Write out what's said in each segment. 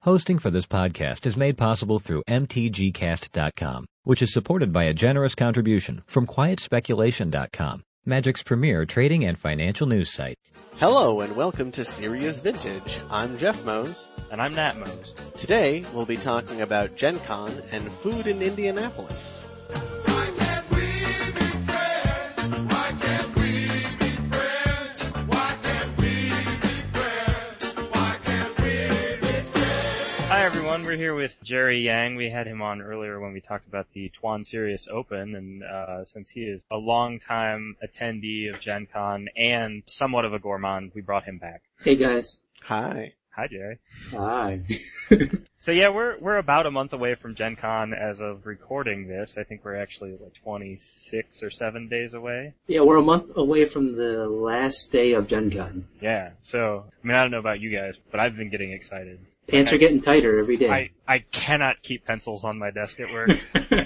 Hosting for this podcast is made possible through mtgcast.com, which is supported by a generous contribution from quietspeculation.com, Magic's premier trading and financial news site. Hello and welcome to Serious Vintage. I'm Jeff Mose. And I'm Nat Mose. Today we'll be talking about Gen Con and food in Indianapolis. Hi everyone, we're here with Jerry Yang. We had him on earlier when we talked about the Tuan Sirius Open, and since he is a long-time attendee of Gen Con and somewhat of a gourmand, we brought him back. Hey guys. Hi. Hi Jerry. Hi. So yeah, we're about a month away from Gen Con as of recording this. I think we're actually like 26 or 7 days away. Yeah, we're a month away from the last day of Gen Con. Yeah, so, I mean I don't know about you guys, but I've been getting excited. Pants are getting tighter every day. I cannot keep pencils on my desk at work.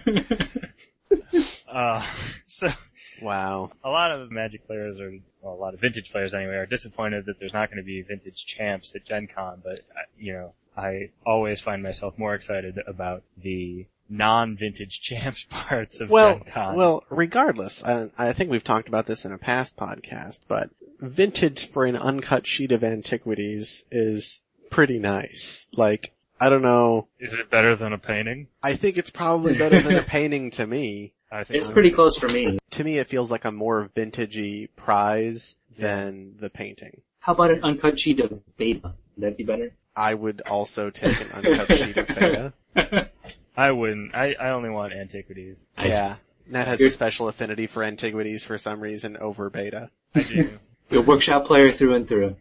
So Wow. a lot of Magic players a lot of Vintage players anyway, are disappointed that there's not going to be Vintage Champs at Gen Con, but, I always find myself more excited about the non-Vintage Champs parts of Gen Con. Well, regardless, I think we've talked about this in a past podcast, but Vintage for an uncut sheet of antiquities is pretty nice. Like, I don't know. Is it better than a painting? I think it's probably better than a painting to me. I think It's pretty close for me. To me, it feels like a more vintagey prize than the painting. How about an uncut sheet of beta? Would that be better? I would also take an uncut sheet of beta. I wouldn't. I only want antiquities. Yeah. Nat has a special affinity for antiquities for some reason over beta. I do. You're a workshop player through and through.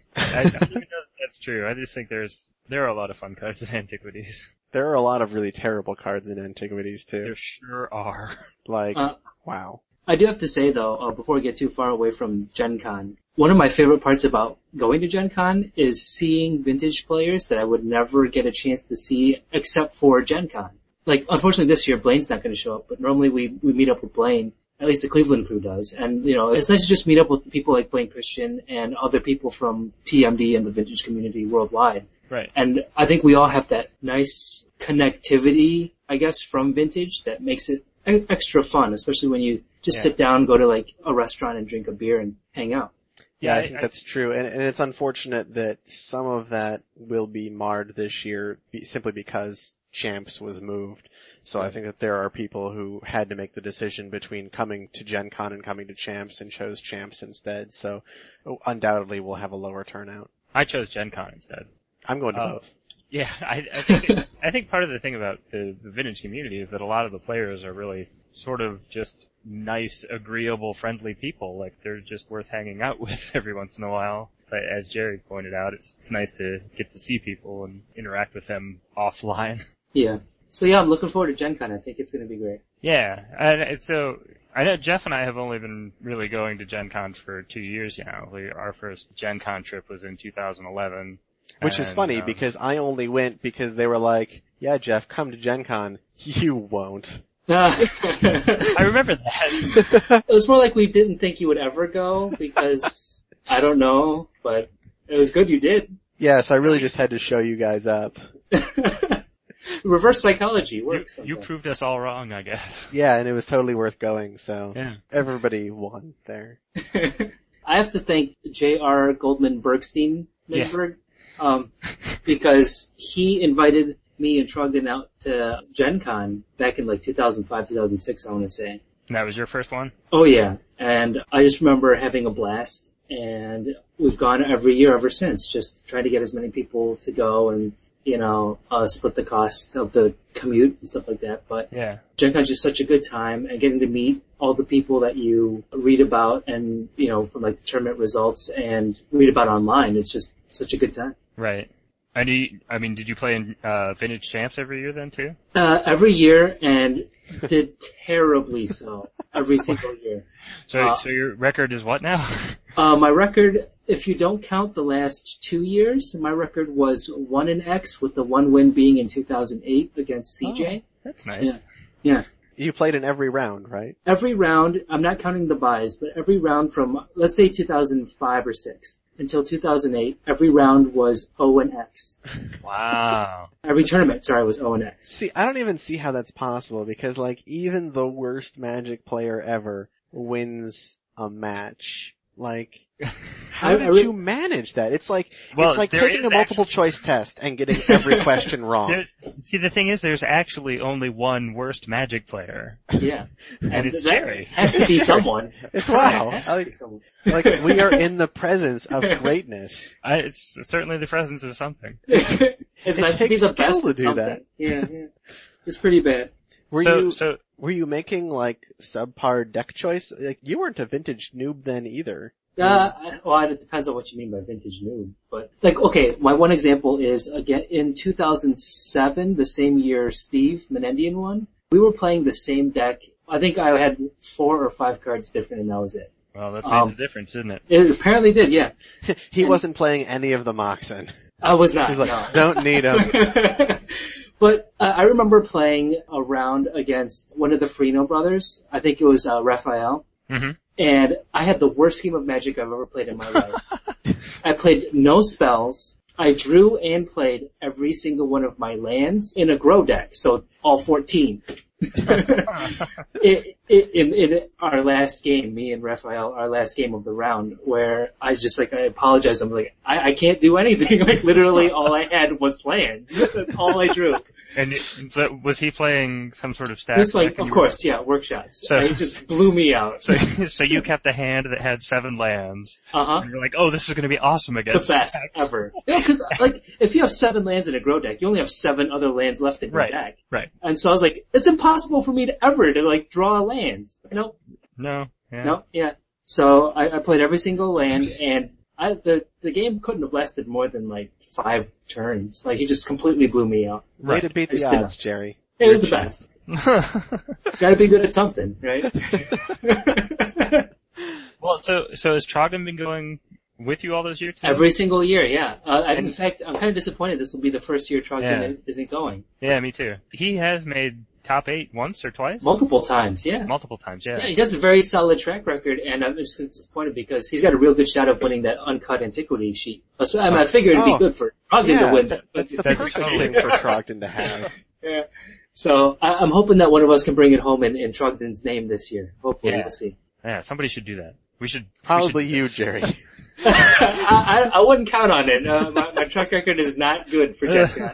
That's true. I just think there are a lot of fun cards in antiquities. There are a lot of really terrible cards in antiquities too. There sure are. Like, wow. I do have to say though, before we get too far away from Gen Con, one of my favorite parts about going to Gen Con is seeing Vintage players that I would never get a chance to see except for Gen Con. Like, unfortunately this year Blaine's not going to show up, but normally we meet up with Blaine. At least the Cleveland crew does. And, it's nice to just meet up with people like Blaine Christian and other people from TMD and the Vintage community worldwide. Right. And I think we all have that nice connectivity, I guess, from Vintage that makes it extra fun, especially when you just sit down, go to like a restaurant and drink a beer and hang out. Yeah, I think that's true. And it's unfortunate that some of that will be marred this year simply because Champs was moved. So I think that there are people who had to make the decision between coming to Gen Con and coming to Champs and chose Champs instead. So undoubtedly we'll have a lower turnout. I chose Gen Con instead. I'm going to both. Yeah, I think part of the thing about the Vintage community is that a lot of the players are really sort of just nice, agreeable, friendly people. Like, they're just worth hanging out with every once in a while. But as Jerry pointed out, it's nice to get to see people and interact with them offline. Yeah. So yeah, I'm looking forward to Gen Con. I think it's going to be great. Yeah, and so I know Jeff and I have only been really going to Gen Con for 2 years now. Our first Gen Con trip was in 2011. Which is funny because I only went because they were like, yeah, Jeff, come to Gen Con. You won't. I remember that. It was more like we didn't think you would ever go because, I don't know, but it was good you did. Yes, I really just had to show you guys up. Reverse psychology works. You proved us all wrong, I guess. Yeah, and it was totally worth going, so yeah. Everybody won there. I have to thank J.R. Goldman Bergstein, because he invited me and Trogdon out to Gen Con back in like 2005, 2006, I want to say. And that was your first one? Oh yeah, and I just remember having a blast, and we've gone every year ever since, just trying to get as many people to go and, split the cost of the commute and stuff like that. But yeah, Gen Con's just such a good time, and getting to meet all the people that you read about and, from like the tournament results and read about online. It's just such a good time. Right. And did you play in Vintage Champs every year then too? Every year, and did terribly so every single year. So your record is what now? My record, if you don't count the last 2 years, my record was 1-X, with the one win being in 2008 against CJ. Oh, that's nice. Yeah. You played in every round, right? Every round, I'm not counting the buys, but every round from, let's say 2005 or 6. until 2008, every round was O and X. Wow. Every tournament, was O and X. See, I don't even see how that's possible because like even the worst Magic player ever wins a match. Like, how did you manage that? It's like taking a multiple choice test and getting every question wrong. See, the thing is, there's actually only one worst Magic player. Yeah. And it's Jerry. Has to be someone. It's wow. Like, we are in the presence of greatness. It's certainly the presence of something. It's nice to be the best to at do something. that. Yeah. It's pretty bad. Were you making like subpar deck choice? Like you weren't a vintage noob then either. It depends on what you mean by vintage noob. But like, okay, my one example is again in 2007, the same year Steve Menendian won. We were playing the same deck. I think I had 4 or 5 cards different, and that was it. Well, that makes a difference, didn't it? It apparently did, yeah. He wasn't playing any of the Moxen. I was not. He's like, no. Don't need him. But I remember playing a round against one of the Farino brothers. I think it was Raphael. Mm-hmm. And I had the worst game of Magic I've ever played in my life. I played no spells. I drew and played every single one of my lands in a Grow deck, so all 14. In our last game, me and Raphael, our last game of the round, where I apologized. I'm like, I can't do anything. Like literally all I had was lands. That's all I drew. And so was he playing some sort of stack? He was playing, of course, workshops. So he just blew me out. So you kept a hand that had 7 lands. Uh-huh. And you're like, oh, this is going to be awesome against the best ever. Cause like, if you have 7 lands in a Grow deck, you only have 7 other lands left in your deck. Right. And so I was like, it's impossible for me to like draw lands. No. Yeah. No, yeah. So I played every single land, and the game couldn't have lasted more than like 5 turns. Like he just completely blew me out. Way to beat the odds, Jerry. It was the best. Gotta be good at something, right? Well, so has Trogdon been going with you all those years? Every single year, yeah. In fact, I'm kind of disappointed this will be the first year Trogdon isn't going. Yeah, me too. He has made top 8 once or twice? Multiple times, yeah. Yeah, he has a very solid track record, and I'm just disappointed because he's got a real good shot of winning that uncut antiquity sheet. I figured it'd be good for Trogdon to win. That's the perfect thing for Trogdon to have. Yeah. So I'm hoping that one of us can bring it home in Trogdon's name this year. Hopefully, we'll see. Yeah, somebody should do that. Probably you, Jerry. I wouldn't count on it. My track record is not good for Jescott.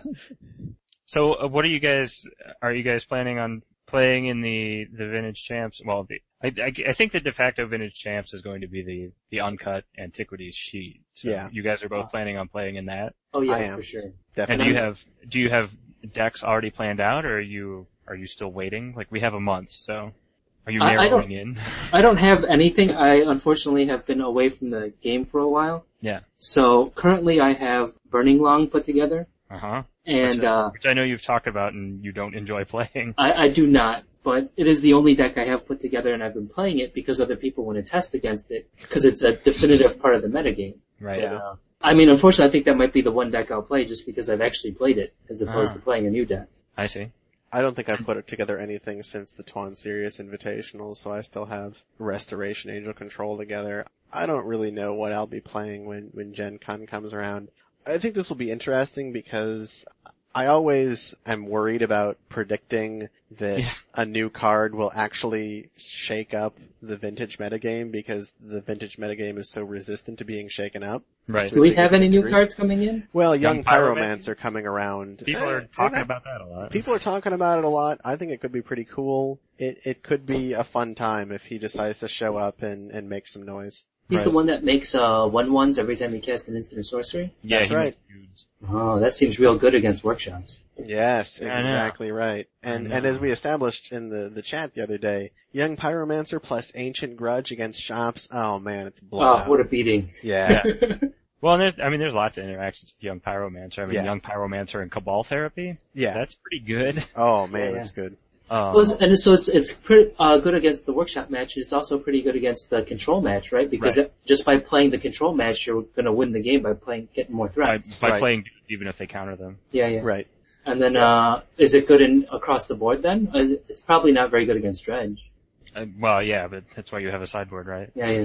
So, what are you guys planning on playing in the Vintage Champs? Well, I think the de facto Vintage Champs is going to be the uncut Antiquities sheet. So yeah. You guys are both planning on playing in that? Oh yeah, I am. For sure. Definitely. And do you have decks already planned out, or are you still waiting? Like, we have a month, so are you narrowing in? I don't have anything. I unfortunately have been away from the game for a while. Yeah. So currently I have Burning Long put together. Uh-huh. And which I know you've talked about and you don't enjoy playing. I do not, but it is the only deck I have put together, and I've been playing it because other people want to test against it, because it's a definitive part of the metagame. Right. Yeah. I mean, unfortunately, I think that might be the one deck I'll play just because I've actually played it, as opposed to playing a new deck. I see. I don't think I've put together anything since the Tuan Sirius Invitational, so I still have Restoration Angel Control together. I don't really know what I'll be playing when Gen Con comes around. I think this will be interesting because I always am worried about predicting that a new card will actually shake up the vintage metagame, because the vintage metagame is so resistant to being shaken up. Right. Do we have any new cards coming in? Well, Young Pyromancer coming around. People are talking about that a lot. People are talking about it a lot. I think it could be pretty cool. It could be a fun time if he decides to show up and make some noise. He's the one that makes 1/1s every time he casts an instant or sorcery? Yeah, that's right. Oh, that seems real good against workshops. Yes, exactly right. And as we established in the chat the other day, Young Pyromancer plus Ancient Grudge against shops, oh man, it's blowout. Oh, what a beating. Yeah. Well, there's lots of interactions with Young Pyromancer. I mean, Young Pyromancer and Cabal Therapy. Yeah. That's pretty good. Oh man, that's good. And so it's pretty good against the workshop match. It's also pretty good against the control match, right? Because just by playing the control match, you're going to win the game by getting more threats. By playing even if they counter them. Yeah. Right. And then is it good across the board then? It's probably not very good against Dredge. Well, yeah, but that's why you have a sideboard, right? Yeah.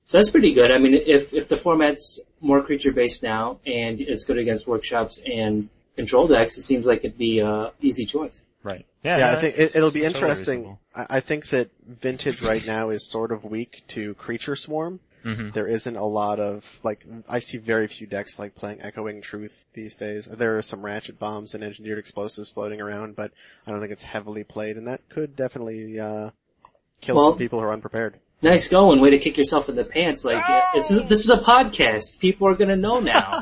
So that's pretty good. I mean, if the format's more creature-based now and it's good against workshops and control decks, it seems like it'd be a easy choice. Right. Yeah, I think it'll be totally interesting. reasonable. I think that Vintage right now is sort of weak to Creature Swarm. Mm-hmm. There isn't a lot of, like, I see very few decks like playing Echoing Truth these days. There are some Ratchet Bombs and Engineered Explosives floating around, but I don't think it's heavily played, and that could definitely kill some people who are unprepared. Nice going. Way to kick yourself in the pants. Like, this is a podcast. People are going to know now.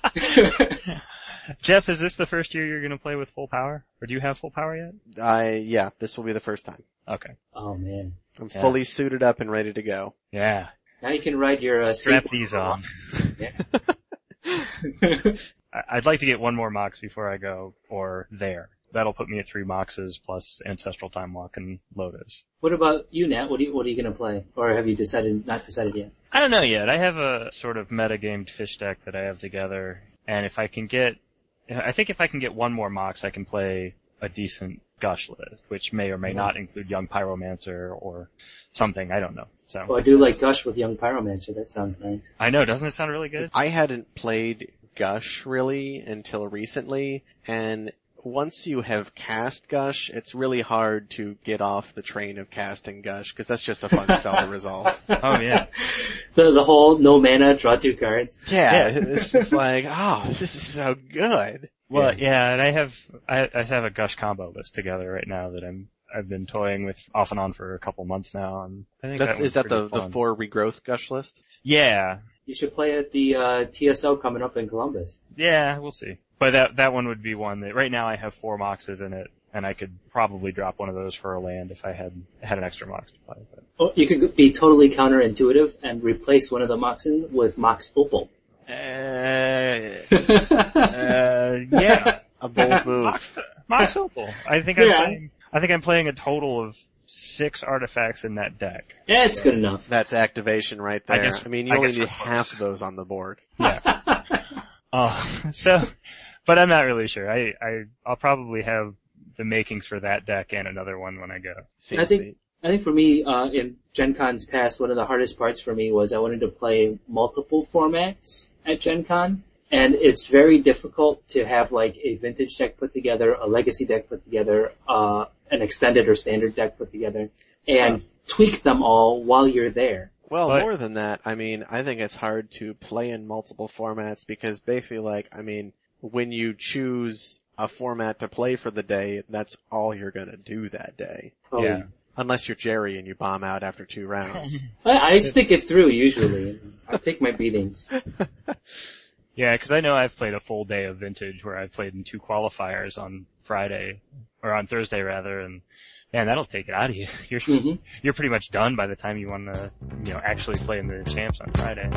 Jeff, is this the first year you're going to play with full power? Or do you have full power yet? Yeah, this will be the first time. Okay. Oh, man. I'm fully suited up and ready to go. Yeah. Now you can ride your Strap skateboard. these on. Yeah. I'd like to get one more Mox before I go, or there. That'll put me at 3 Moxes plus Ancestral Time Walk and Lotus. What about you, Nat? What are you going to play? Or have you not decided yet? I don't know yet. I have a sort of metagamed fish deck that I have together, and I think if I can get one more Mox, I can play a decent Gush list, which may or may not include Young Pyromancer or something. I don't know. So. Well, I do like Gush with Young Pyromancer. That sounds nice. I know. Doesn't it sound really good? I hadn't played Gush really until recently, and once you have cast Gush, it's really hard to get off the train of casting Gush, because that's just a fun spell to resolve. Oh yeah. The whole no mana, draw 2 cards. Yeah, it's just like, oh, this is so good. Well, yeah, and I have a Gush combo list together right now that I've been toying with off and on for a couple months now, and I think Is that the fun. 4 regrowth Gush list? Yeah. You should play at the TSO coming up in Columbus. Yeah, we'll see. But that one would be one that right now I have 4 Moxes in it, and I could probably drop one of those for a land if I had an extra Mox to play. But. Oh, you could be totally counterintuitive and replace one of the Moxen with Mox Opal. Yeah. A bold move. Mox Opal. I think I'm playing a total of 6 artifacts in that deck. Yeah, it's good enough. That's activation right there. I mean, you only need we're half close. of those on the board. Yeah. But I'm not really sure. I'll probably have the makings for that deck and another one when I go. Seems neat. I think for me, in Gen Con's past, one of the hardest parts for me was I wanted to play multiple formats at Gen Con. And it's very difficult to have like a vintage deck put together, a legacy deck put together, an extended or standard deck put together, and tweak them all while you're there. Well, more than that, I mean, I think it's hard to play in multiple formats because basically, like, I mean, when you choose a format to play for the day, that's all you're gonna do that day. Oh, Yeah. Unless you're Jerry and you bomb out after 2 rounds. I stick it through usually. I take my beatings. Yeah, because I know I've played a full day of vintage where I've played in 2 qualifiers on Friday, or on Thursday rather, and man, that'll take it out of you. You're pretty much done by the time you want to, actually play in the champs on Friday.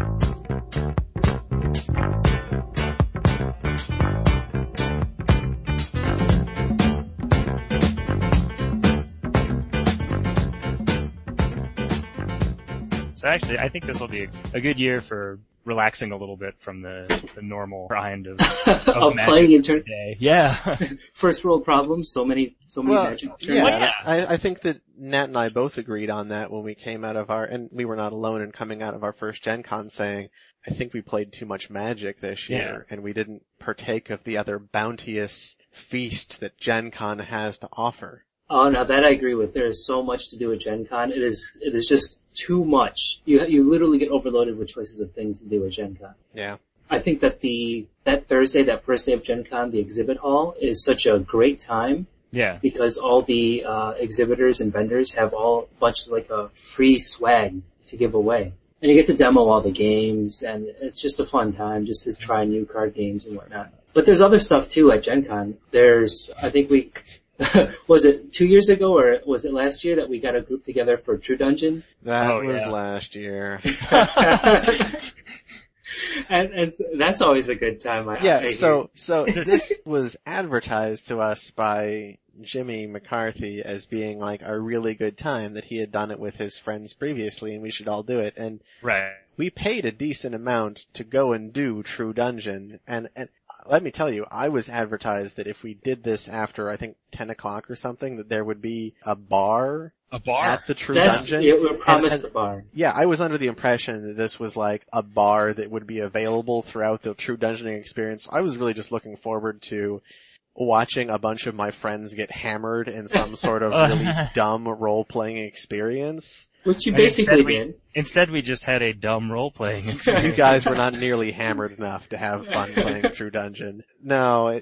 So actually, I think this will be a good year for relaxing a little bit from the normal grind of of playing in turn. Yeah. First world problems, so many Magic. Yeah, I think that Nat and I both agreed on that when we came out of and we were not alone in coming out of our first Gen Con saying, I think we played too much Magic this year, and we didn't partake of the other bounteous feast that Gen Con has to offer. Oh, now that I agree with. There is so much to do at Gen Con. It is just too much. You literally get overloaded with choices of things to do at Gen Con. Yeah. I think that that Thursday, that first day of Gen Con, the exhibit hall is such a great time. Yeah. Because all the exhibitors and vendors have a bunch of like a free swag to give away. And you get to demo all the games, and it's just a fun time just to try new card games and whatnot. But there's other stuff too at Gen Con. I think was it 2 years ago or was it last year that we got a group together for True Dungeon? That was last year. and that's always a good time. So this was advertised to us by Jimmy McCarthy as being like a really good time, that he had done it with his friends previously and we should all do it. And right. We paid a decent amount to go and do True Dungeon, and let me tell you, I was advertised that if we did this after, I think, 10 o'clock or something, that there would be a bar. A bar? At the True Dungeon. Yeah, we were promised a bar. Yeah, I was under the impression that this was like a bar that would be available throughout the True Dungeoning experience. I was really just looking forward to watching a bunch of my friends get hammered in some sort of really dumb role-playing experience. Which you basically did. Instead we just had a dumb role-playing experience. You guys were not nearly hammered enough to have fun playing True Dungeon. No,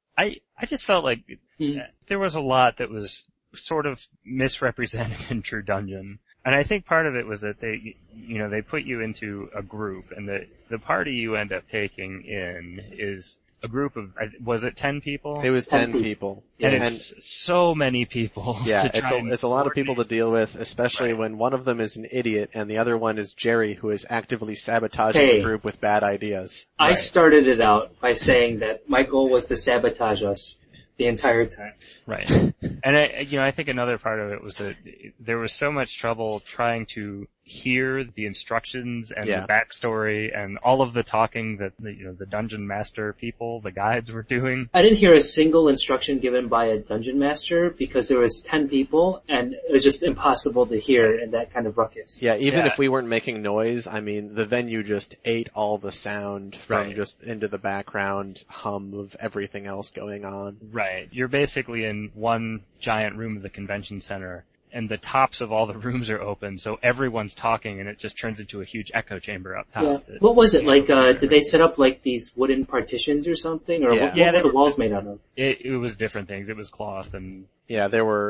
I just felt like there was a lot that was sort of misrepresented in True Dungeon. And I think part of it was that they put you into a group, and the party you end up taking in is a group of, was it 10 people? It was 10 people. And it's so many people. Yeah, it's a lot of people to deal with, especially when one of them is an idiot and the other one is Jerry, who is actively sabotaging the group with bad ideas. I started it out by saying that my goal was to sabotage us the entire time. Right. And I think another part of it was that there was so much trouble trying to hear the instructions and the backstory and all of the talking that the dungeon master people, the guides, were doing. I didn't hear a single instruction given by a dungeon master because there was 10 people and it was just impossible to hear in that kind of ruckus. Yeah, even if we weren't making noise, I mean, the venue just ate all the sound from just into the background hum of everything else going on. Right. You're basically in one giant room of the convention center, and the tops of all the rooms are open, so everyone's talking, and it just turns into a huge echo chamber up top. Yeah. What was it like? Did they set up like these wooden partitions or something, or what were the walls made out of? It was different things. It was cloth and. Yeah, there were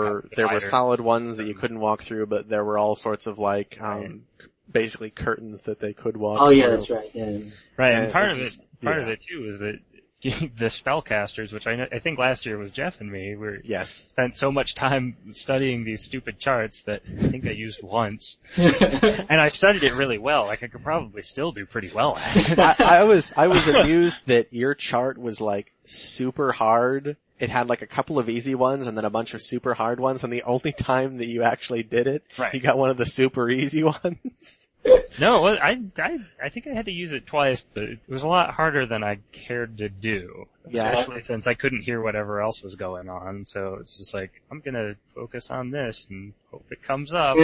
solid ones that you couldn't walk through, but there were all sorts of like basically curtains that they could walk through. Oh yeah, that's right. Yeah. Right, and part of it too is that the spellcasters, which I think last year was Jeff and me, spent so much time studying these stupid charts that I think I used once. And I studied it really well. Like, I could probably still do pretty well at it. I was amused that your chart was like super hard. It had like a couple of easy ones and then a bunch of super hard ones, and the only time that you actually did it, you got one of the super easy ones. No, I think I had to use it twice, but it was a lot harder than I cared to do. Yeah. Especially since I couldn't hear whatever else was going on, so it's just like, I'm gonna focus on this and hope it comes up.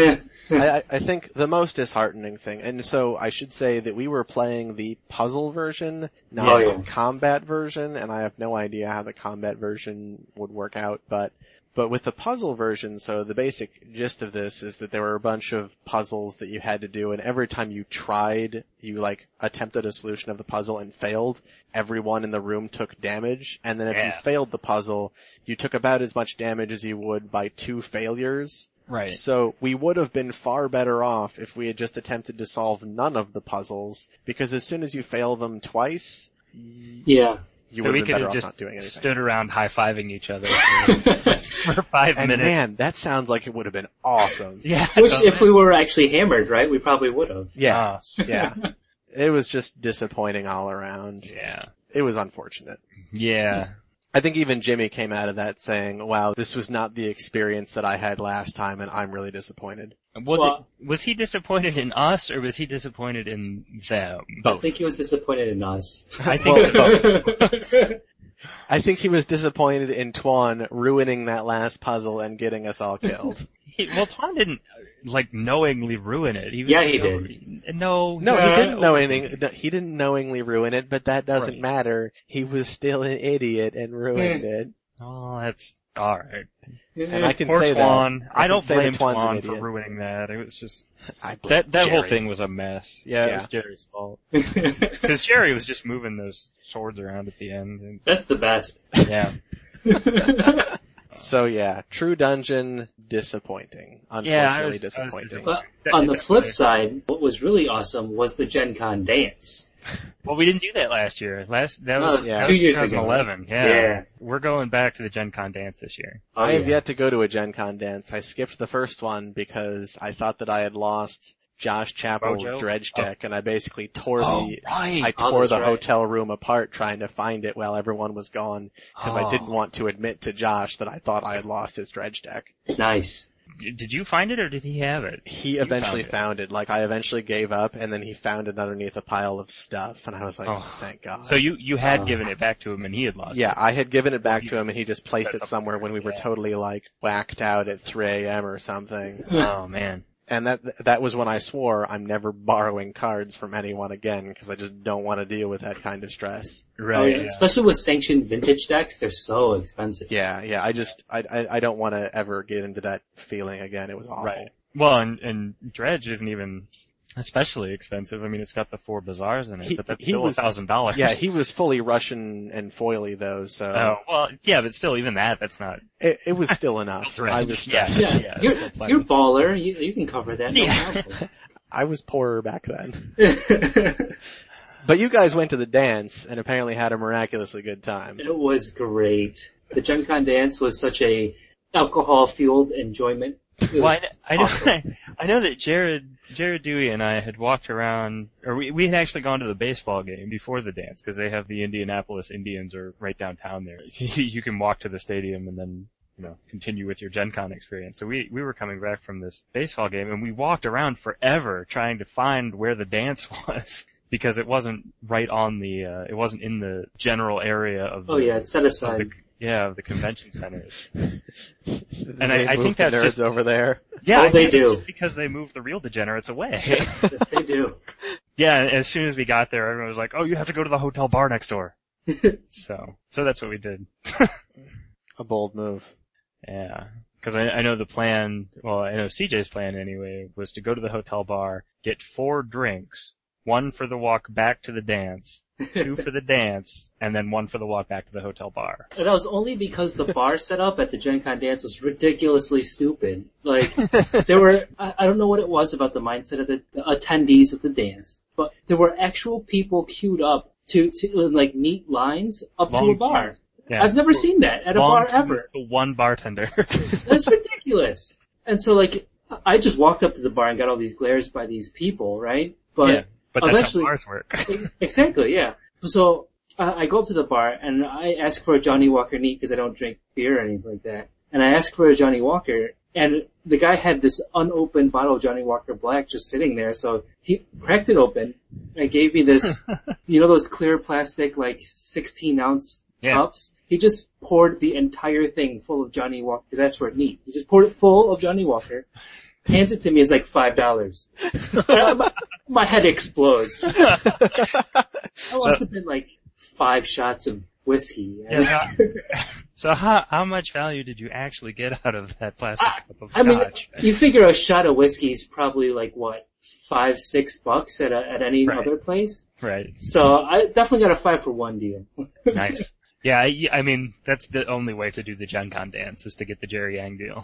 I think the most disheartening thing, and so I should say that we were playing the puzzle version, not the combat version, and I have no idea how the combat version would work out, but with the puzzle version, so the basic gist of this is that there were a bunch of puzzles that you had to do, and every time you attempted a solution of the puzzle and failed, everyone in the room took damage, and then if you failed the puzzle, you took about as much damage as you would by 2 failures. Right. So we would have been far better off if we had just attempted to solve none of the puzzles, because as soon as you fail them twice, you would have been better off not doing anything. Stood around high-fiving each other for 5 minutes. And man, that sounds like it would have been awesome. Yeah. Which, if we were actually hammered, right, we probably would have. Yeah. Yeah. It was just disappointing all around. Yeah. It was unfortunate. Yeah. I think even Jimmy came out of that saying, wow, this was not the experience that I had last time, and I'm really disappointed. Was he disappointed in us, or was he disappointed in them? Both. I think he was disappointed in us. I think both. I think he was disappointed in Twan ruining that last puzzle and getting us all killed. Twan didn't, knowingly ruin it. He did. No, he didn't knowingly ruin it, but that doesn't matter. He was still an idiot and ruined it. Oh, that's alright. And I can Poor say Twan. that. I don't blame Twan for ruining that. It was just, that whole thing was a mess. Yeah, it was Jerry's fault. Because Jerry was just moving those swords around at the end. And, that's the best. Yeah. So yeah, True Dungeon, disappointing. Unfortunately disappointing. But on the flip side, what was really awesome was the Gen Con dance. Well, we didn't do that last year. That was 2 years ago. 2011. Yeah. We're going back to the Gen Con dance this year. I have yet to go to a Gen Con dance. I skipped the first one because I thought that I had lost Josh Chappell's dredge deck, and I basically tore the hotel room apart trying to find it while everyone was gone, because I didn't want to admit to Josh that I thought I had lost his dredge deck. Nice. did you find it or did he have it? He eventually found it. Like, I eventually gave up, and then he found it underneath a pile of stuff, and I was like, thank God. So you had given it back to him and he had lost it? Yeah, I had given it back to him, and he just placed it somewhere when we were totally, like, whacked out at 3 a.m. or something. Oh, man. And that was when I swore I'm never borrowing cards from anyone again, because I just don't want to deal with that kind of stress. Right. Oh, yeah. Especially with sanctioned vintage decks, they're so expensive. Yeah, I don't want to ever get into that feeling again. It was awful. Right. Well, and Dredge isn't even especially expensive. I mean, it's got the 4 bazaars in it, but that's still $1,000. Yeah, he was fully Russian and foily though, so. Oh, well, yeah, but still, even that's not. It was still enough. I was stressed. Yeah. You're baller. You can cover that. No problem. I was poorer back then. But you guys went to the dance and apparently had a miraculously good time. It was great. The Gen Con dance was such a alcohol-fueled enjoyment. Well, I know that Jared Dewey and I had walked around, or we had actually gone to the baseball game before the dance, because they have the Indianapolis Indians are right downtown there. You can walk to the stadium and then, continue with your Gen Con experience. So we were coming back from this baseball game and we walked around forever trying to find where the dance was. Because it wasn't right on the, it wasn't in the general area of the, it's set aside. Of the convention centers. And I think that's nerds just over there. Yeah, they do. Just because they moved the real degenerates away. They do. Yeah, as soon as we got there, everyone was like, "Oh, you have to go to the hotel bar next door." So that's what we did. A bold move. Yeah. Because I know the plan, well, I know CJ's plan anyway, was to go to the hotel bar, get 4 drinks, 1 for the walk back to the dance, 2 for the dance, and then 1 for the walk back to the hotel bar. And that was only because the bar setup at the Gen Con dance was ridiculously stupid. Like, there were, I don't know what it was about the mindset of the attendees of the dance, but there were actual people queued up to like, neat lines up to a bar. Yeah. I've never seen that at a bar ever. One bartender. That's ridiculous. And so, like, I just walked up to the bar and got all these glares by these people, right? But that's how bars work. Exactly, yeah. So I go up to the bar and I ask for a Johnny Walker Neat because I don't drink beer or anything like that. And I ask for a Johnny Walker, and the guy had this unopened bottle of Johnny Walker Black just sitting there. So he cracked it open and gave me this, those clear plastic, like 16-ounce cups. He just poured the entire thing full of Johnny Walker because I asked for it neat. He just poured it full of Johnny Walker. Hands it to me, it's like $5. My head explodes. I must have been like 5 shots of whiskey. Yeah, so how much value did you actually get out of that plastic cup of scotch? I mean, you figure a shot of whiskey is probably like what, $5-6 at any other place? Right. So I definitely got a 5-for-1 deal. Nice. Yeah, I mean, that's the only way to do the Gen Con dance, is to get the Jerry Yang deal.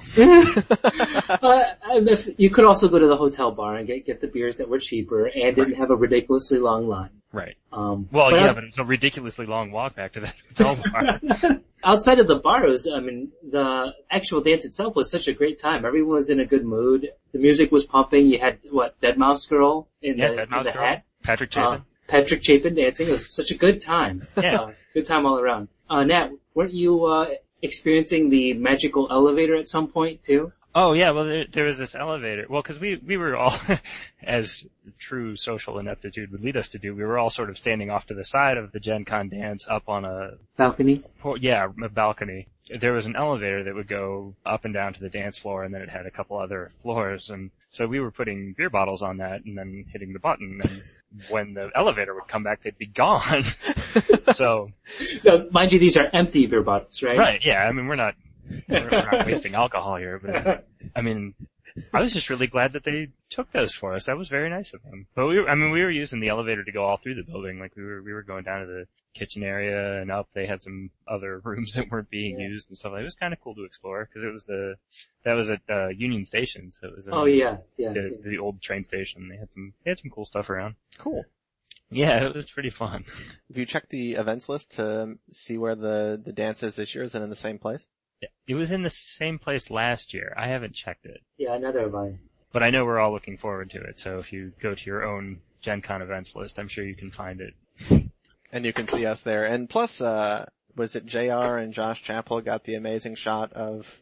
You could also go to the hotel bar and get the beers that were cheaper and didn't have a ridiculously long line. Right. But it's a ridiculously long walk back to that hotel bar. Outside of the bar, the actual dance itself was such a great time. Everyone was in a good mood. The music was pumping. You had, Deadmau5 Girl in the hat. Patrick Chapin. Patrick Chapin dancing. It was such a good time. Yeah. Good time all around. Nat, weren't you experiencing the magical elevator at some point too? Oh yeah, well there was this elevator. Well, because we were all, as true social ineptitude would lead us to do, we were all sort of standing off to the side of the Gen Con dance up on a balcony. A balcony. There was an elevator that would go up and down to the dance floor, and then it had a couple other floors, and so we were putting beer bottles on that and then hitting the button, and when the elevator would come back, they'd be gone. So, now, mind you, these are empty beer bottles, right? Right. Yeah. I mean, we're not wasting alcohol here, but I mean, I was just really glad that they took those for us. That was very nice of them. But we were using the elevator to go all through the building. Like we were going down to the kitchen area and up. They had some other rooms that weren't being used and stuff. It was kind of cool to explore because that was at Union Station. So it was the old train station. They had some cool stuff around. Cool. Yeah, it was pretty fun. Have you checked the events list to see where the dance is this year? Is it in the same place? It was in the same place last year. I haven't checked it. Yeah, neither have I. But I know we're all looking forward to it, so if you go to your own Gen Con events list, I'm sure you can find it. And you can see us there. And plus, was it JR and Josh Chappell got the amazing shot of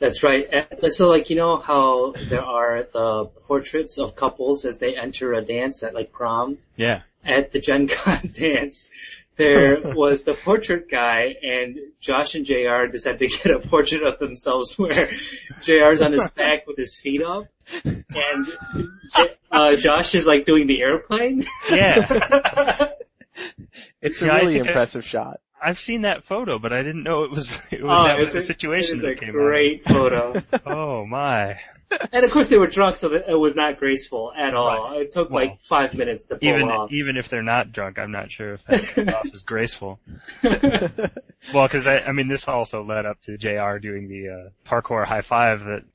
That's right. So like, you know how there are the portraits of couples as they enter a dance at like prom? Yeah. At the Gen Con dance, there was the portrait guy, and Josh and JR decided to get a portrait of themselves where JR's on his back with his feet up, and Josh is like doing the airplane. Yeah. It's a really impressive shot. I've seen that photo, but I didn't know it was the situation that came out. It is a great photo. Oh my. And of course they were drunk, so that it was not graceful at all. Right. It took like 5 minutes to pull off. Even if they're not drunk, I'm not sure if that off is graceful. Well, cause I mean, this also led up to JR doing the, parkour high five that,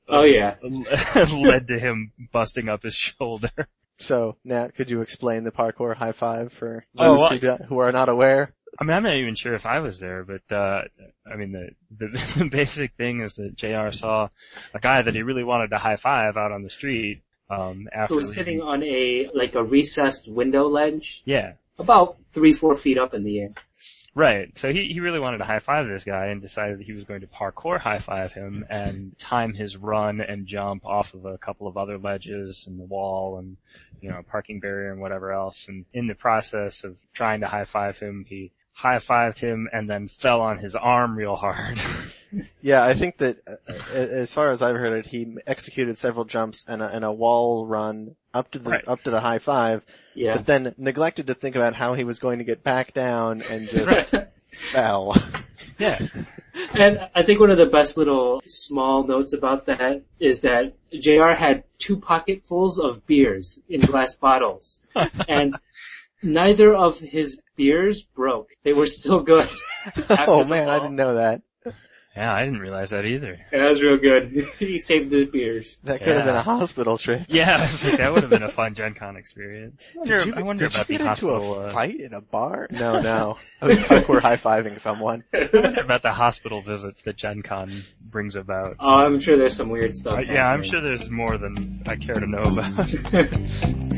led to him busting up his shoulder. So, Nat, could you explain the parkour high five for those who are not aware? I mean, I'm not even sure if I was there, but, I mean, the basic thing is that JR saw a guy that he really wanted to high five out on the street, after. Who was sitting on a recessed window ledge? Yeah. About 3-4 feet up in the air. Right. So he really wanted to high five this guy and decided that he was going to parkour high five him and time his run and jump off of a couple of other ledges and the wall and, you know, parking barrier and whatever else. And in the process of trying to high five him, he high-fived him and then fell on his arm real hard. Yeah, I think that as far as I've heard it, he executed several jumps and a wall run up to the high five, but then neglected to think about how he was going to get back down and just fell. Yeah. And I think one of the best little small notes about that is that JR had 2 pocketfuls of beers in glass bottles. And neither of his beers broke. They were still good. Oh man, I didn't know that. Yeah, I didn't realize that either. Yeah, that was real good. He saved his beers. That could have been a hospital trip. Yeah, that would have been a fun Gen Con experience. I wonder about the hospital. Did you get into a fight in a bar? No. I was parkour high-fiving someone. I wonder about the hospital visits that Gen Con brings about. Oh, I'm sure there's some weird stuff. Yeah, I'm sure there's more than I care to know about.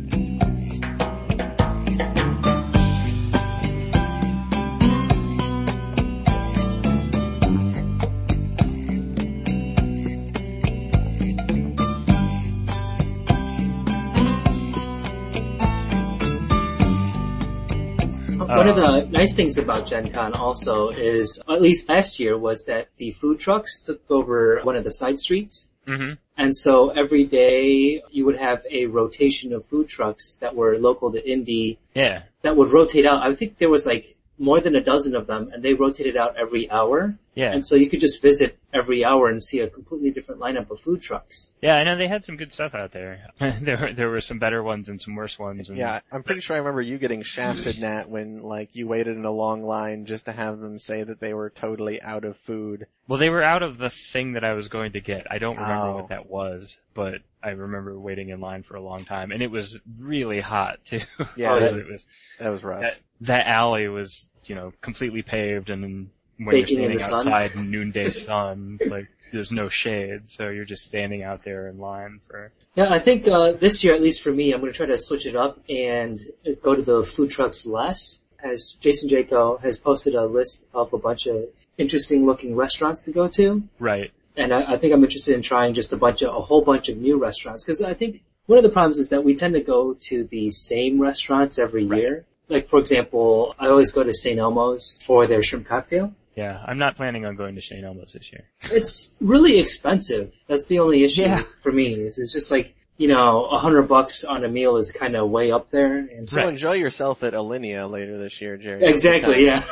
One of the nice things about Gen Con also is, at least last year, was that the food trucks took over one of the side streets. Mm-hmm. And so every day you would have a rotation of food trucks that were local to Indy. Yeah. That would rotate out. I think there was like more than a dozen of them, and they rotated out every hour. Yeah. And so you could just visit every hour and see a completely different lineup of food trucks. Yeah, I know they had some good stuff out there. There were some better ones and some worse ones. And yeah, I'm pretty sure I remember you getting shafted, Nat, when like you waited in a long line just to have them say that they were totally out of food. Well, they were out of the thing that I was going to get. I don't remember what that was, but I remember waiting in line for a long time, and it was really hot too. Yeah, that was rough. That alley was, you know, completely paved, and then when you're standing outside in noonday sun, like there's no shade, so you're just standing out there in line for. Yeah, I think this year, at least for me, I'm going to try to switch it up and go to the food trucks less. As Jason Jaco has posted a list of a bunch of interesting looking restaurants to go to. Right. And I think I'm interested in trying just a whole bunch of new restaurants, because I think one of the problems is that we tend to go to the same restaurants every year. Like, for example, I always go to St. Elmo's for their shrimp cocktail. Yeah, I'm not planning on going to St. Elmo's this year. It's really expensive. That's the only issue for me. It's just like, you know, $100 on a meal is kind of way up there. And so enjoy yourself at Alinea later this year, Jerry. Exactly, yeah.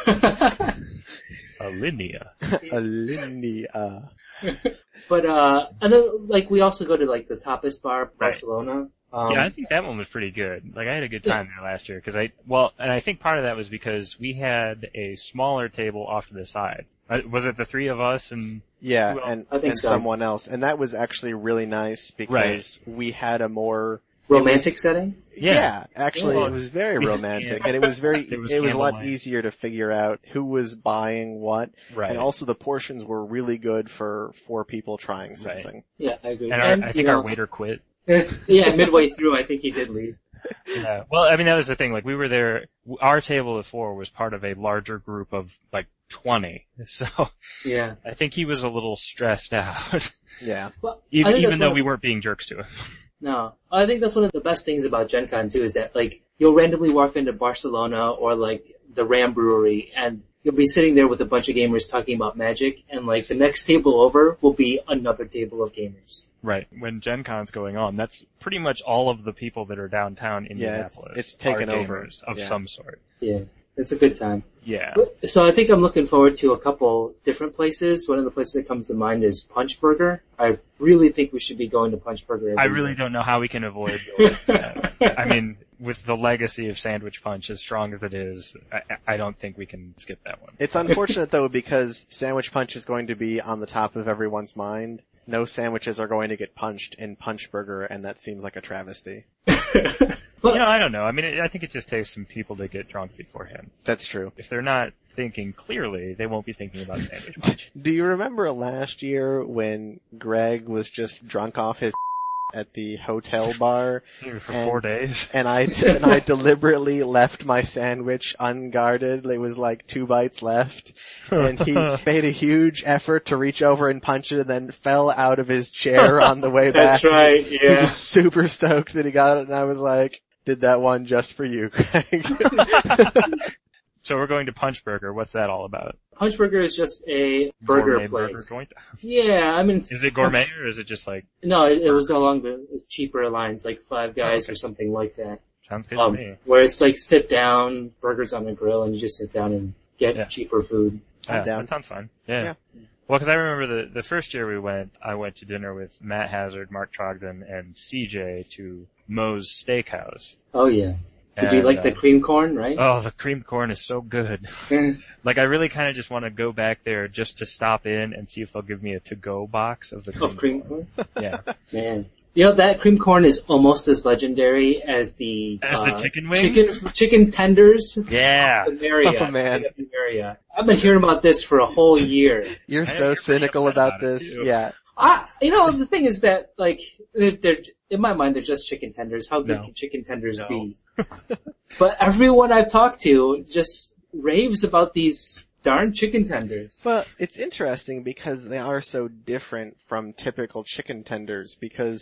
Alinea. Alinea. But, and then, like, we also go to, like, the Tapas Bar, Barcelona. Yeah, I think that one was pretty good. Like, I had a good time there last year, and I think part of that was because we had a smaller table off to the side. Was it the three of us and? Yeah, and someone else. And that was actually really nice because we had a more romantic setting? Yeah, actually it was very romantic and it was a lot easier to figure out who was buying what. Right. And also the portions were really good for 4 people trying something. Yeah, I agree. And I think our waiter quit. Yeah, midway through I think he did leave. Yeah. Well, I mean, that was the thing. Like, we were there. Our table of 4 was part of a larger group of like 20. So Yeah. I think he was a little stressed out, Yeah. Well, I think even that's though one we of- weren't being jerks to him. No. I think that's one of the best things about Gen Con too, is that like, you'll randomly walk into Barcelona or like the Ram Brewery and you'll be sitting there with a bunch of gamers talking about Magic, and like the next table over will be another table of gamers. Right. When Gen Con's going on, that's pretty much all of the people that are downtown Indianapolis. it's taken are over. gamers of Yeah. some sort. Yeah. It's a good time. Yeah. So I think I'm looking forward to a couple different places. One of the places that comes to mind is Punch Burger. I really think we should be going to Punch Burger. I really don't know how we can avoid going to that. I mean, with the legacy of Sandwich Punch as strong as it is, I don't think we can skip that one. It's unfortunate though because Sandwich Punch is going to be on the top of everyone's mind. No sandwiches are going to get punched in Punch Burger, and that seems like a travesty. But, I don't know. I mean, I think it just takes some people to get drunk beforehand. That's true. If they're not thinking clearly, they won't be thinking about Sandwich Punch. Do you remember last year when Greg was just drunk off his at the hotel bar? For 4 days. And I deliberately left my sandwich unguarded. There was like 2 bites left. And he made a huge effort to reach over and punch it and then fell out of his chair on the way back. That's right, He yeah. was super stoked that he got it, and I was like, did that one just for you, Greg. So we're going to Punch Burger. What's that all about? Punch Burger is just a burger Gourmet place. burger joint? Yeah, I mean, Is it gourmet or is it just like, no, it was along the cheaper lines, like Five Guys Okay. or something like that. sounds good to me. Where it's like sit down, burgers on the grill, and you just sit down and get Yeah. cheaper food. I'm down. That sounds fun. Yeah. Yeah. Well, because I remember the first year I went to dinner with Matt Hazard, Mark Trogdon, and CJ to Moe's Steakhouse. Oh yeah. Did you And, like the cream corn, right? Oh, the cream corn is so good. Like, I really kind of just want to go back there just to stop in and see if they'll give me a to-go box of the cream Of cream corn. corn? Yeah. Man. You know, that cream corn is almost as legendary as the chicken wing? Chicken tenders. Yeah. The Marriott. Oh, man. The Marriott. I've been hearing about this for a whole year. You're I so know you're pretty cynical upset about about it, this. too. Yeah. The thing is that, like, they're in my mind, they're just chicken tenders. How good No. can chicken tenders No. be? But everyone I've talked to just raves about these darn chicken tenders. Well, it's interesting because they are so different from typical chicken tenders because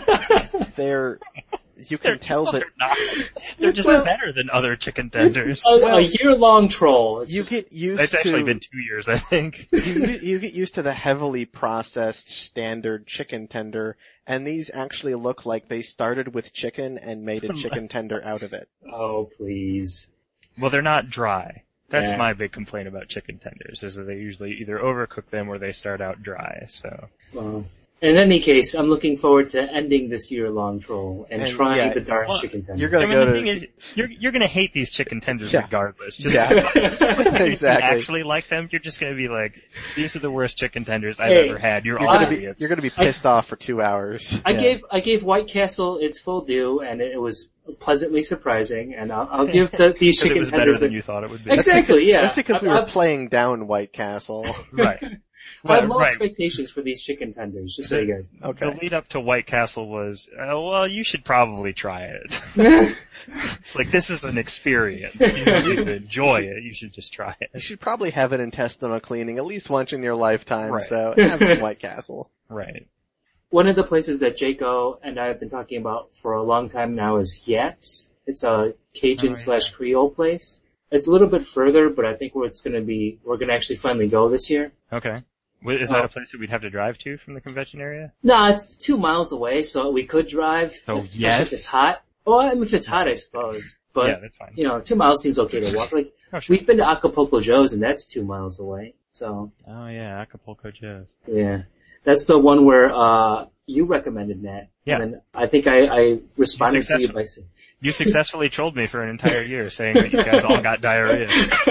you can tell that They're not. They're just Well- better than other chicken tenders. A year-long troll. It's you just- get used It's to actually been 2 years, I think. you get used to the heavily processed standard chicken tender, and these actually look like they started with chicken and made a chicken tender out of it. Oh, please. Well, they're not dry. That's Yeah. my big complaint about chicken tenders, is that they usually either overcook them or they start out dry, so. Well, in any case, I'm looking forward to ending this year-long troll and And, trying yeah, the darn well, chicken tenders. you're gonna I mean, go the to- thing is, you're gonna hate these chicken tenders Yeah. regardless. Just Yeah. if you Exactly. actually like them, you're just gonna be like, these are the worst chicken tenders I've Hey, ever had. You're You're all gonna be idiots. you're gonna be pissed off for 2 hours. Yeah. I gave White Castle its full due, and it was pleasantly surprising. And I'll give these 'Cause it chicken was better tenders. than you thought it would be. Exactly, yeah. That's because we were I've- playing down White Castle. Right. I have low Right. expectations for these chicken tenders, just so you guys know. Okay. The lead up to White Castle was, well, you should probably try it. It's like, this is an experience. You don't need to enjoy it. You should just try You it. should probably have an intestinal cleaning at least once in your lifetime, Right. so have some White Castle. Right. One of the places that Jaco and I have been talking about for a long time now is Yats. It's a Cajun Oh, yeah. / Creole place. It's a little bit further, but I think we're gonna actually finally go this year. Okay. Is that a place that we'd have to drive to from the convention area? No, it's 2 miles away, so we could drive. So, especially yes. if it's hot. Well, I mean, if it's hot, I suppose. But, Yeah, that's fine. 2 miles seems okay to walk. Like, Oh, sure. we've been to Acapulco Joe's, and that's 2 miles away. So, Oh yeah, Acapulco Joe's. yeah. That's the one where, you recommended, Nat. Yeah. And then I think I responded to you successful. by saying, You successfully trolled me for an entire year saying that you guys all got diarrhea.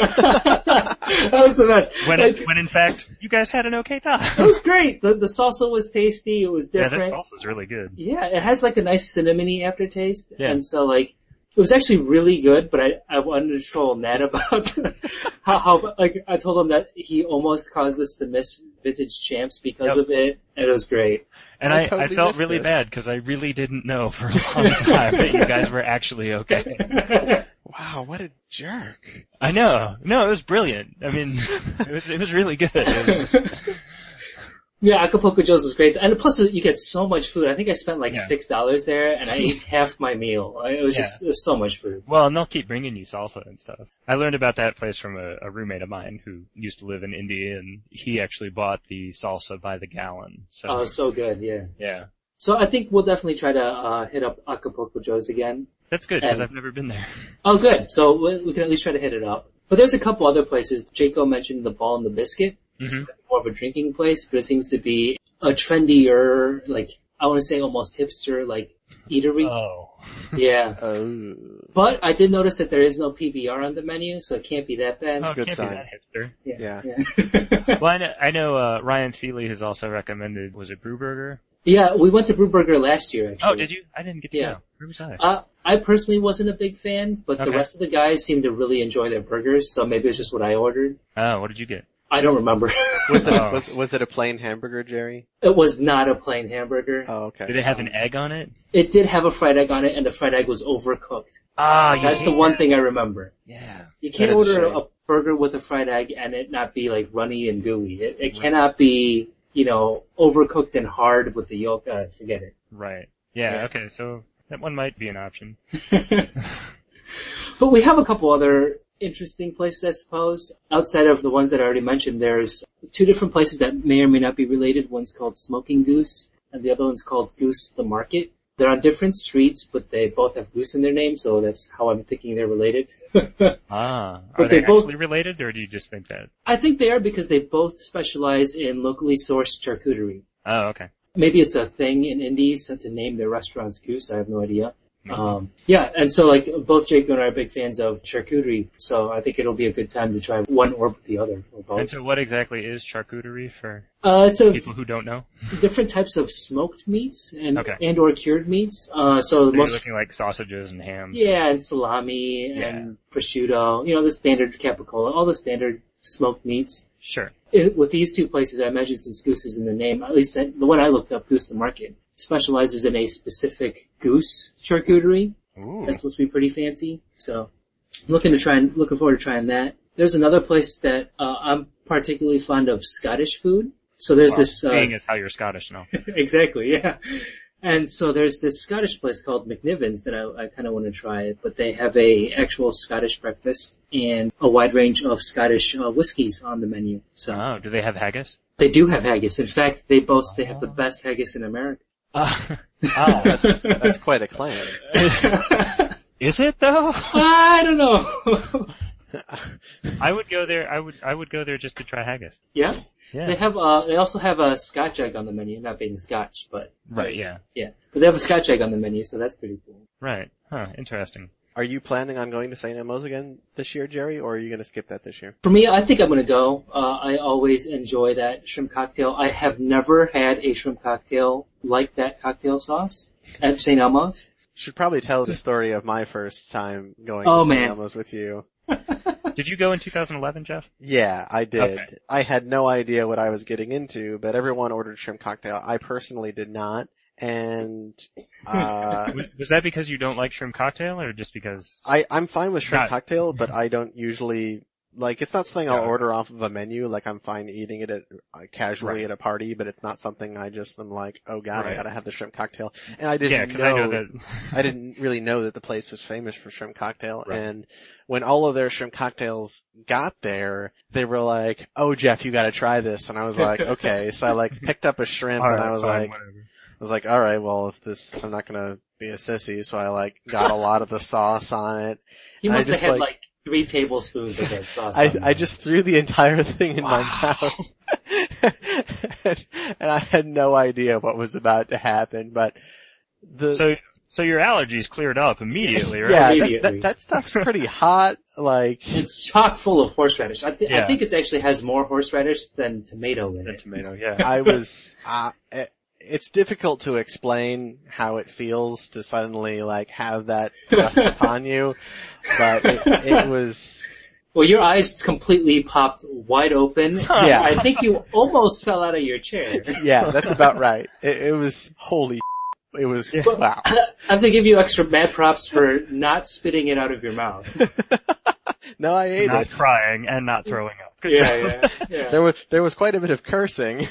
that was the best. When Like, in fact, you guys had an okay time. it was great. The salsa was tasty. It was Yeah, different. that salsa's really good. Yeah, it has like a nice cinnamony aftertaste. Yeah. And so like, it was actually really good, but I wanted to troll Nat about how like, I told him that he almost caused us to miss Vintage Champs because Yep. of it. And it was great. And I I totally felt missed really this. bad because I really didn't know for a long time that you guys were actually okay. Wow, what a jerk. I know. No, it was brilliant. I mean, it was really good. It was just, Yeah, Acapulco Joe's was great. And plus you get so much food. I think I spent like Yeah. $6 there and I ate half my meal. It was so much food. well, and they'll keep bringing you salsa and stuff. I learned about that place from a roommate of mine who used to live in India, and he actually bought the salsa by the gallon. So, Oh, so good, yeah. yeah. So I think we'll definitely try to hit up Acapulco Joe's again. That's good because And- I've never been there. Oh, good. So we can at least try to hit it up. But there's a couple other places. Jaco mentioned the Ball and the Biscuit. hmm More of a drinking place, but it seems to be a trendier, like, I want to say almost hipster, like, eatery. Oh. Yeah. Oh. But I did notice that there is no PBR on the menu, so it can't be that bad. Oh, good can't sign. be that hipster. Yeah. Well, I know Ryan Seeley has also recommended, was it Brewburger? Yeah, we went to Brewburger last year, actually. Oh, did you? I didn't get to Yeah. go. Where was I? I personally wasn't a big fan, but the Okay. rest of the guys seemed to really enjoy their burgers, so maybe it's just what I ordered. Oh, what did you get? I don't remember. Was it, Oh. was it a plain hamburger, Jerry? It was not a plain hamburger. Oh, okay. Did it have an egg on it? It did have a fried egg on it, and the fried egg was overcooked. Ah, That's the one thing I remember. Yeah. You can't That is a order shame. a burger with a fried egg and it not be like runny and gooey. It cannot be, overcooked and hard with the yolk. Forget it. Right. Yeah, Yeah. okay, so that one might be an option. But we have a couple other interesting places, I suppose. Outside of the ones that I already mentioned, there's two different places that may or may not be related. One's called Smoking Goose, and the other one's called Goose the Market. They're on different streets, but they both have goose in their name, so that's how I'm thinking they're related. Ah. But Are they they both- actually related, or do you just think that? I think they are because they both specialize in locally sourced charcuterie. Oh, okay. Maybe it's a thing in Indies to name their restaurants Goose. I have no idea. Maybe. Yeah, and so like both Jake and I are big fans of charcuterie, so I think it'll be a good time to try one or the other or And both. so what exactly is charcuterie for It's a people who don't know? different types of smoked meats and Okay. or cured meats. So So the you're most looking like sausages and hams. yeah, and salami and prosciutto, the standard capicola, all the standard smoked meats. Sure. With these two places, I imagine since Goose is in the name, at least the one I looked up, Goose the Market, specializes in a specific goose charcuterie. Ooh. That's supposed to be pretty fancy. So, looking forward to trying that. There's another place that I'm particularly fond of Scottish food. So there's Well, this. seeing as how you're Scottish now. Exactly, yeah. And so there's this Scottish place called McNiven's that I kind of want to try it, but they have a actual Scottish breakfast and a wide range of Scottish whiskeys on the menu. So Oh, do they have haggis? they do have haggis. In fact, they boast they have the best haggis in America. Oh. That's quite a claim. Is it though? I don't know. I would go there. I would go there just to try haggis. Yeah. Yeah. They also have a Scotch egg on the menu, not being Scotch, but Right. Yeah. yeah. But they have a Scotch egg on the menu, so that's pretty cool. Right. Huh. Interesting. Are you planning on going to St. Elmo's again this year, Jerry, or are you going to skip that this year? For me, I think I'm gonna go. I always enjoy that shrimp cocktail. I have never had a shrimp cocktail like that cocktail sauce at St. Elmo's. Should probably tell the story of my first time going Oh, to St. man. Elmo's with you. Did you go in 2011, Jeff? Yeah, I did. Okay. I had no idea what I was getting into, but everyone ordered shrimp cocktail. I personally did not. And, Was that because you don't like shrimp cocktail, or just because? I'm fine with shrimp Not- cocktail, but I don't usually, it's not something I'll Yeah. order off of a menu. Like, I'm fine eating it casually Right. at a party, but it's not something I just am like, oh god, I Right. gotta have the shrimp cocktail. And I Yeah, didn't because I know that. I didn't really know that the place was famous for shrimp cocktail. Right. And when all of their shrimp cocktails got there, they were like, oh Jeff, you gotta try this. And I was like, okay. So I picked up a shrimp and I was Fine, like, whatever. alright, well I'm not gonna be a sissy. So I got a lot of the sauce on it. He And I must have just, had 3 tablespoons of that sauce. on I there. just threw the entire thing in my mouth. and I had no idea what was about to happen, but So your allergies cleared up immediately, right? yeah, Immediately. that stuff's pretty hot, It's chock full of horseradish. I Yeah. think it actually has more horseradish than tomato in The it. tomato, yeah. I was, it's difficult to explain how it feels to suddenly have that thrust upon you, but it Well, your eyes completely popped wide open. Yeah. I think you almost fell out of your chair. Yeah, that's about right. It was holy. It was wow. I have to give you extra mad props for not spitting it out of your mouth. No, I ate Not it. crying and not throwing up. Good job. Yeah. There was quite a bit of cursing.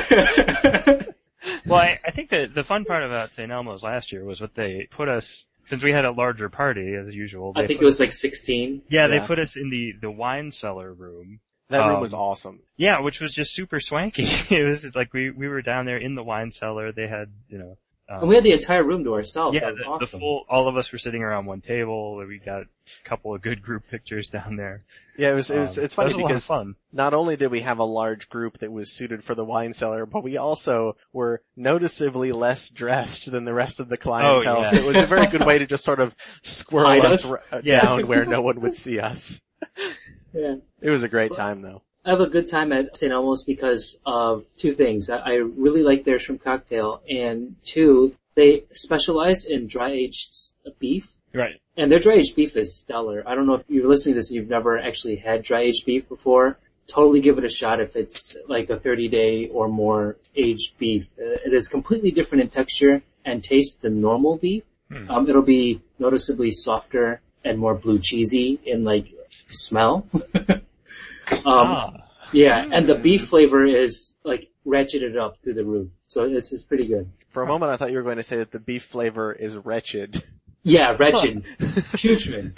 Well, I think that the fun part about St. Elmo's last year was what they put us, since we had a larger party as usual. I think it was like 16. Yeah, they Yeah. put us in the wine cellar room. That room was awesome. Yeah, which was just super swanky. It was like we were down there in the wine cellar. They had, And we had the entire room to ourselves. yeah, That was awesome. all of us were sitting around one table. We got a couple of good group pictures down there. Yeah, it's funny That was a lot of because fun. not only did we have a large group that was suited for the wine cellar, but we also were noticeably less dressed than the rest of the clientele. Oh, yeah. So it was a very good way to just sort of squirrel Hide us us? down where no one would see us. Yeah. It was a great time though. I have a good time at St. Elmo's because of two things. I really like their shrimp cocktail, and two, they specialize in dry-aged beef. Right. And their dry-aged beef is stellar. I don't know if you're listening to this and you've never actually had dry-aged beef before. Totally give it a shot if it's like a 30-day or more aged beef. It is completely different in texture and taste than normal beef. It'll be noticeably softer and more blue cheesy in like smell. Yeah, and the beef flavor is like ratcheted up through the roof. So it's pretty good. For a moment I thought you were going to say that the beef flavor is wretched. Yeah, wretched. Putrid.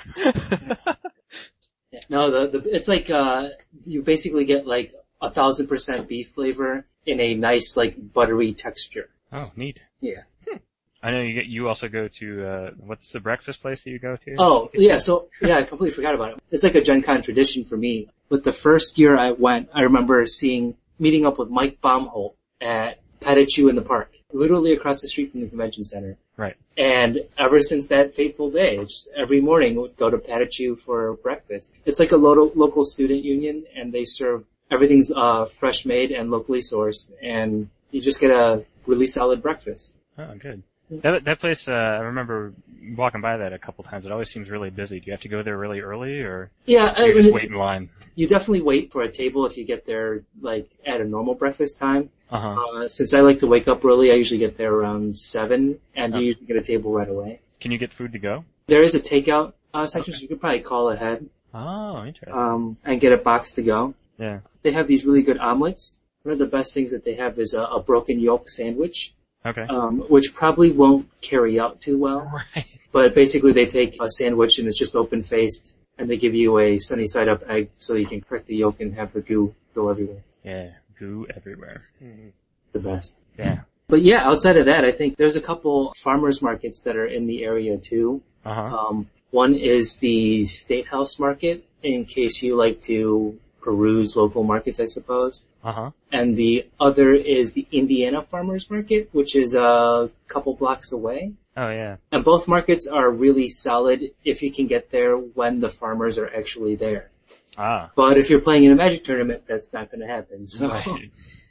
Yeah, no, it's like, you basically get like 1,000% beef flavor in a nice like buttery texture. Oh, neat. Yeah. I know you also go to, what's the breakfast place that you go to? Oh, yeah, so, yeah, I completely forgot about it. It's like a Gen Con tradition for me. But the first year I went, I remember meeting up with Mike Baumholt at Patachou in the park, literally across the street from the convention center. Right. And ever since that fateful day, just every morning we'd go to Patachou for breakfast. It's like a local student union, and they serve everything's fresh made and locally sourced, and you just get a really solid breakfast. Oh, good. That place, I remember walking by that a couple times. It always seems really busy. Do you have to go there really early, or Yeah, do you just wait in line? You definitely wait for a table if you get there like at a normal breakfast time. Uh-huh. Since I like to wake up early, I usually get there around 7, and you usually get a table right away. Can you get food to go? There is a takeout section, so you could probably call ahead Oh, interesting. and get a box to go. Yeah. They have these really good omelets. One of the best things that they have is a broken yolk sandwich, Okay. which probably won't carry out too well. Right. But basically they take a sandwich and it's just open-faced, and they give you a sunny side up egg so you can crack the yolk and have the goo go everywhere. Yeah. Goo everywhere. The best. Yeah. But yeah, outside of that, I think there's a couple farmers markets that are in the area too. Uh-huh. One is the State House Market, in case you like to peruse local markets, I suppose. Uh-huh. And the other is the Indiana Farmers Market, which is a couple blocks away. Oh, yeah. And both markets are really solid if you can get there when the farmers are actually there. Ah. But if you're playing in a Magic tournament, that's not going to happen. So. Right.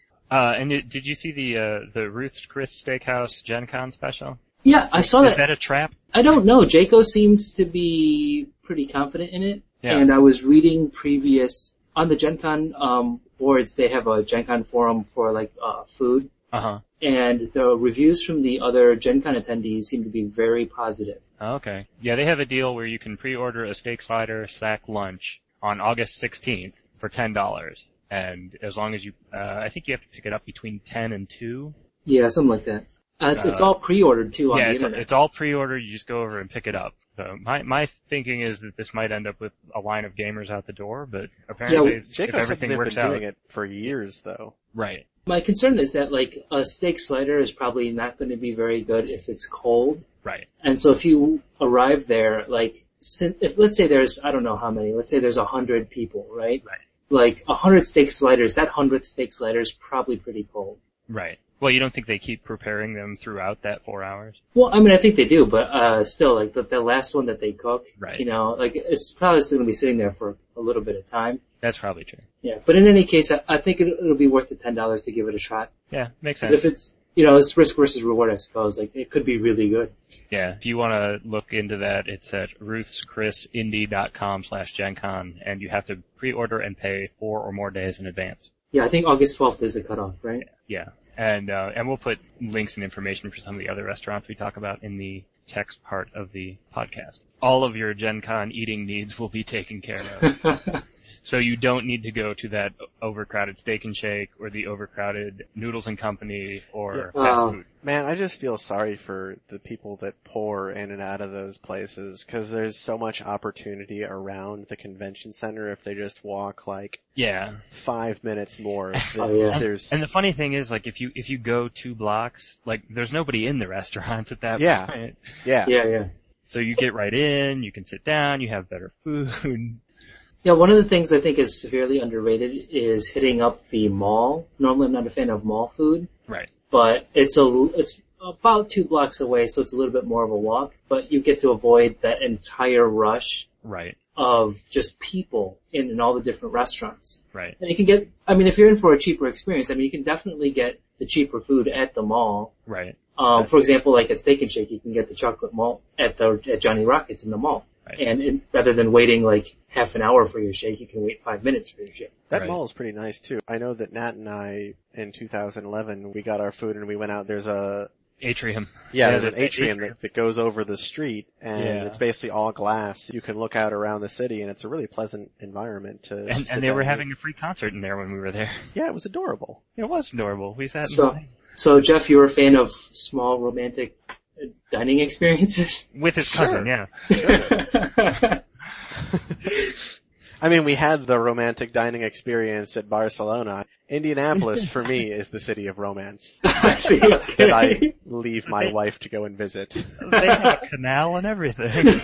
And did you see the Ruth's Chris Steakhouse Gen Con special? Yeah, I saw Is that. that a trap? I don't know. Jaco seems to be pretty confident in it. Yeah. And I was reading on the Gen Con boards, they have a Gen Con forum for like food. Uh-huh. And the reviews from the other Gen Con attendees seem to be very positive. Okay. Yeah, they have a deal where you can pre-order a steak slider / lunch on August 16th for $10. And as long as you, I think you have to pick it up between 10 and 2. Yeah, something like that. It's all pre-ordered too on the internet. It's all pre-ordered. You just go over and pick it up. So my thinking is that this might end up with a line of gamers out the door, but apparently if Jacob said everything they've works been out. doing it for years though. Right. My concern is that like a steak slider is probably not going to be very good if it's cold. Right. And so if you arrive there, like, if let's say there's, I don't know how many, let's say there's 100 people, right? Right. Like 100 steak sliders, that 100th steak slider is probably pretty cold. Right. Well, you don't think they keep preparing them throughout that 4 hours? Well, I mean, I think they do, but still, like the last one that they cook, Right. you know, like it's probably still going to be sitting there for a little bit of time. That's probably true. Yeah, but in any case, I think it'll be worth the $10 to give it a shot. Yeah, makes 'Cause sense. it's risk versus reward, I suppose. Like, it could be really good. Yeah, if you want to look into that, it's at ruthschrisindie.com/GenCon, and you have to pre-order and pay 4 or more days in advance. Yeah, I think August 12th is the cutoff, right? Yeah, and we'll put links and information for some of the other restaurants we talk about in the text part of the podcast. All of your Gen Con eating needs will be taken care of. So you don't need to go to that overcrowded Steak and Shake or the overcrowded Noodles and Company or fast food. Man, I just feel sorry for the people that pour in and out of those places, because there's so much opportunity around the convention center if they just walk 5 minutes more. And the funny thing is, like, if you go 2 blocks, like, there's nobody in the restaurants at that point. Yeah. So you get right in, you can sit down, you have better food. Yeah, one of the things I think is severely underrated is hitting up the mall. Normally I'm not a fan of mall food. Right. But it's about 2 blocks away, so it's a little bit more of a walk, but you get to avoid that entire rush. Right. Of just people in all the different restaurants. Right. And you can get, if you're in for a cheaper experience, you can definitely get the cheaper food at the mall. Right. For example, like at Steak and Shake, you can get the chocolate malt at Johnny Rockets in the mall. Right. And rather than waiting like half an hour for your shake, you can wait 5 minutes for your shake. That mall is pretty nice too. I know that Nat and I, in 2011, we got our food and we went out. There's a atrium. Yeah, there's an atrium that goes over the street, and it's basically all glass. You can look out around the city, and it's a really pleasant environment to And they were having a free concert in there when we were there. Yeah, it was adorable. It was adorable. We sat So Jeff, you're a fan of small romantic dining experiences? With his cousin, Sure. yeah. I mean, we had the romantic dining experience at Barcelona. Indianapolis, for me, is the city of romance. I see, okay. That I leave my wife to go and visit. They have a canal and everything.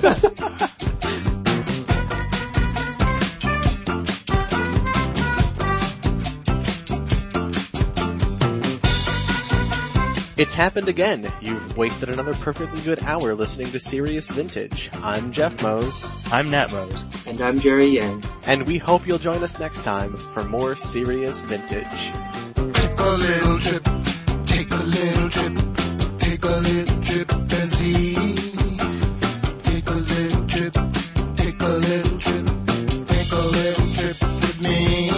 It's happened again. You've wasted another perfectly good hour listening to Serious Vintage. I'm Jeff Mose. I'm Nat Mose. And I'm Jerry Yang. And we hope you'll join us next time for more Serious Vintage. Take a little trip, take a little trip, take a little trip and see. Take a little trip, take a little trip, take a little trip with me.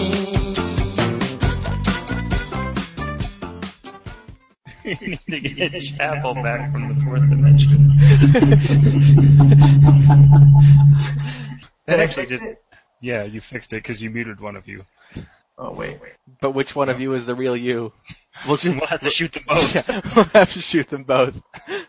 You need to get Chapel back from the 4th dimension. That actually did. Yeah, you fixed it because you muted one of you. Oh, wait. But which one of you is the real you? We'll have to shoot them both. Yeah, we'll have to shoot them both.